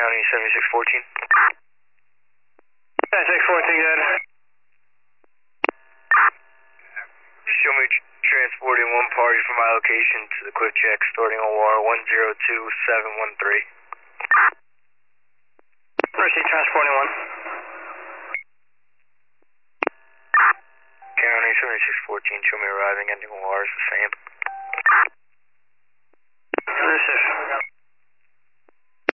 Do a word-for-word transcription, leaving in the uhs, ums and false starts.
County seventy-six fourteen. seventy-six fourteen, good. Show me tr transporting one party from my location to the quick check starting O R one zero two seven one three. Proceed transporting one. County seventy-six fourteen, show me arriving ending O R is the same. Yes, sir.